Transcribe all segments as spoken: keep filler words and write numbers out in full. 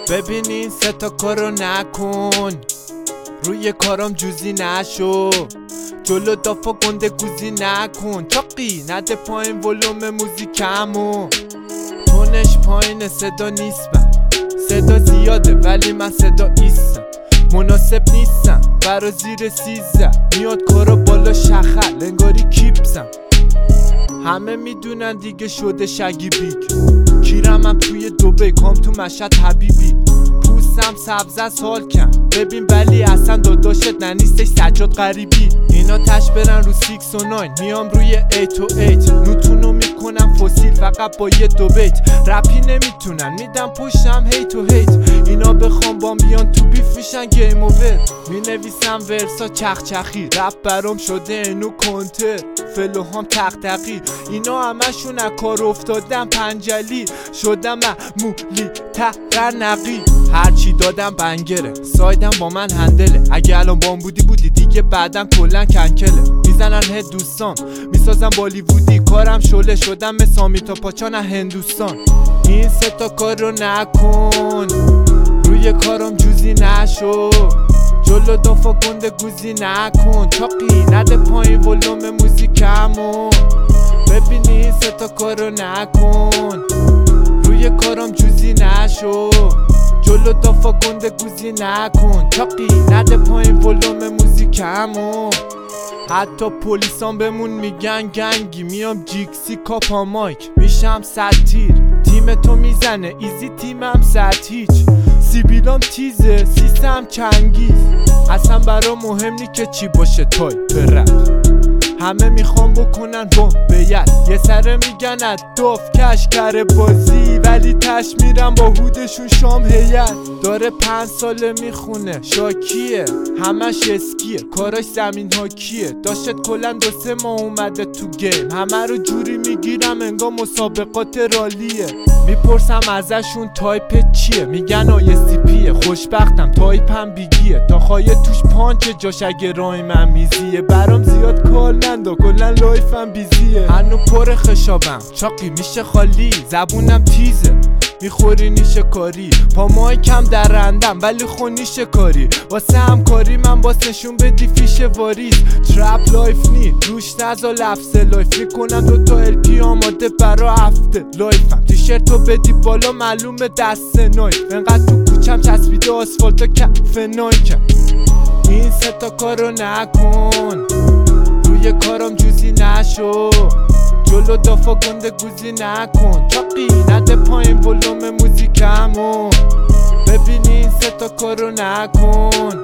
ببین این سه تا کارو نکن، روی کارم جوزی نشو، جلو دافا گنده گوزی نکن، چاقی نده پایین ولوم موزیکمو، تونش پایین صدا نیستم، صدا زیاده ولی من صدا ایستم، مناسب نیستم برا زیر سیزده، میاد کارا بالا شخل انگاری کیپسم، همه میدونن دیگه شده شگیبی، کیرمم توی دوبه کام تو مشهد حبیبی، پوستم سبزه سال کم ببین ولی اصلا داداشت ننیستش سجاد غریبی، اینا تش برن رو سیکس و ناین میام روی ایت و ایت، نوتونو میکنم فسیل فقط با یه دو بیت، رپی نمیتونن میدم پشتم هیت و هیت، اینا بخوام بام بیان تو بیف میشن گیم اوور، می نویسم ورسا چخچخی، رپ برام شده اینو کنتر، فلوهام تقتقی، اینا همشون از کار افتادن پنجلی، شدم معمولی ترنقی، هرچی دادم بنگره، سایدم با من هندله، اگه الان بام بودی بودی دیگه بعدم کلن کنکله، میزنن هد دوستان میسازم بالیوودی، کارم شله شدم مثامی تا پاچان هندوستان، این سه تا کار رو نکن، روی کارم جوزی نشو، جلو دافا گنده گوزی نکن، چاقی نده پایین ولوم موزیکمو، ببین این سه تا کار رو نکن، روی کارم جوزی نشو، جلو دافا گنده گوزی نکن، چاقی نده پایین ولوم موزیکمو، حتی پلیسان بمون میگن گنگی، میام جیکسی کاپا مایک میشم ستیر، تیم تو میزنه ایزی تیمم ست هیچ، سیبیلام تیزه سیستم چنگیز، اصلا برا مهم نی که چی باشه تایپ رپ، همه میخوام بکنن بوم بیت، یه سره میگن از داف کش کره بازی، ولی تش میرم با هودشون شام هیت، داره پنج ساله میخونه شاکیه، همش اسکیه کاراش زمین حاکیه، داشت کلن دو سه ماه اومده تو گیم، همه رو جوری میگیرم انگار مسابقات رالیه، میپرسم ازشون تایپ چیه، میگن آی سی پیه، خوشبختم تایپم بیگیه، تا خواهی توش پانچ جاش اگه رای من میزیه، برام زیاد کال نندا کلن لایفم بیزیه، هنو پر خشابم چاقی میشه خالی، زبونم تیزه میخوری نیشه کاری، پامای کم درندم ولی خونیشه کاری، واسه همکاری من باس نشون بدی فیش واریز، ترپ لایف نی روش نزا لفظ لایف، میکنم دوتا ال پی آماده برا هفته لایفم، تیشرتو بدی بالا معلومه دست نایف، انقدر تو کوچم چسبیده آسفالتا کف نایکم، این سه تا کارو نکن، روی کارم جوزی نشو، جلو دافا گنده گوزی نکن، چاقی نده پایین ولوم موزیکمو، ببین این سه تا کارو نکن،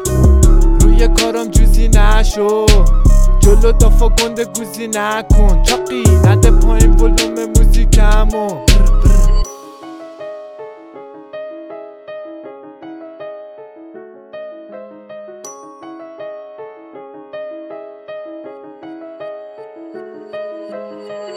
روی کارم جوزی نشو، جلو دافا گنده گوزی نکن، چاقی نده پایین ولوم موزیکمو.